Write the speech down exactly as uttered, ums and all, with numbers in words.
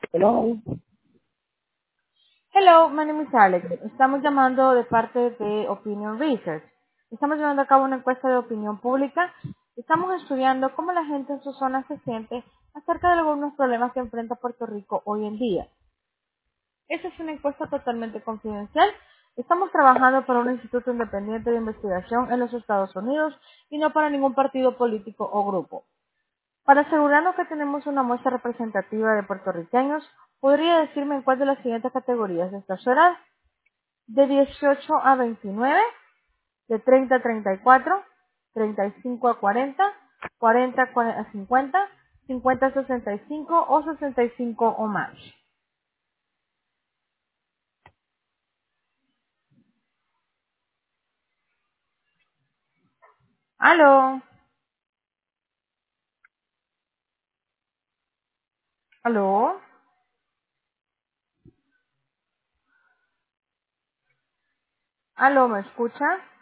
Hello. Hello, my name is Alex. Estamos llamando de parte de Opinion Research. Estamos llevando a cabo una encuesta de opinión pública. Estamos estudiando cómo la gente en su zona se siente acerca de algunos problemas que enfrenta Puerto Rico hoy en día. Esta es una encuesta totalmente confidencial. Estamos trabajando para un instituto independiente de investigación en los Estados Unidos y no para ningún partido político o grupo. Para asegurarnos que tenemos una muestra representativa de puertorriqueños, ¿podría decirme en cuál de las siguientes categorías está su edad? De dieciocho a veintinueve, de treinta a treinta y cuatro, treinta y cinco a cuarenta, cuarenta a cincuenta, cincuenta a sesenta y cinco o sesenta y cinco o más. Aló, aló, aló, ¿me escucha?